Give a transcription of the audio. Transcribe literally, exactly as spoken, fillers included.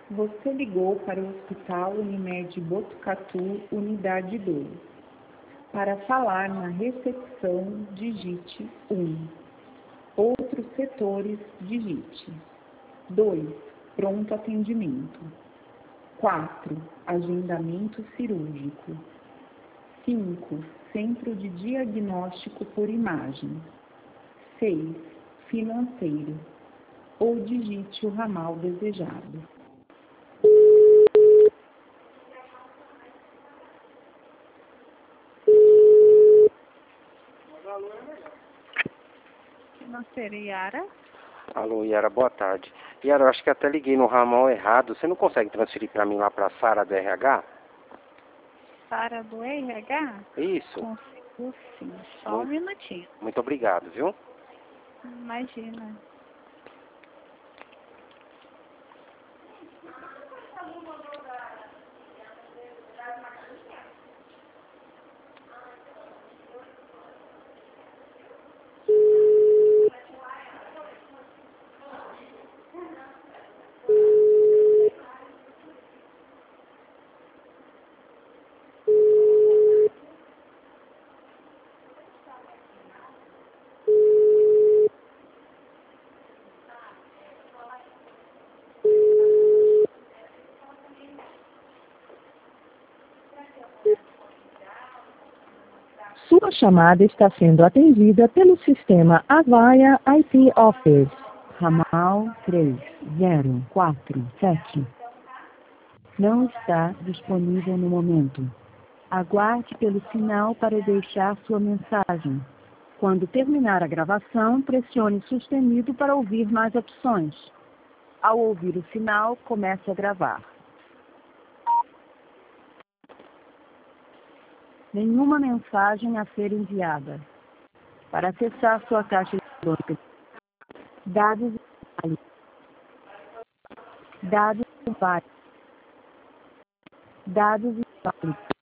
Você ligou para o Hospital Unimed Botucatu, Unidade dois. Para falar na recepção, digite um. Outros setores, digite dois. Pronto atendimento. quatro. Agendamento cirúrgico. cinco. Centro de diagnóstico por imagem. seis. Financeiro. Ou digite o ramal desejado. Financeira, Yara. Alô, Yara, boa tarde. Yara, eu acho que até liguei no ramal errado. Você não consegue transferir para mim lá para a Sara do R H? Sara do R H? Isso. Consigo sim. Só Muito, um minutinho. muito obrigado, viu? Imagina. Sua chamada está sendo atendida pelo sistema Avaya I T Office. Ramal três zero quatro sete. Não está disponível no momento. Aguarde pelo sinal para deixar sua mensagem. Quando terminar a gravação, pressione sustenido para ouvir mais opções. Ao ouvir o sinal, comece a gravar. Nenhuma mensagem a ser enviada. Para acessar sua caixa eletrônica, dados inválidos. Dados inválidos. Dados inválidos.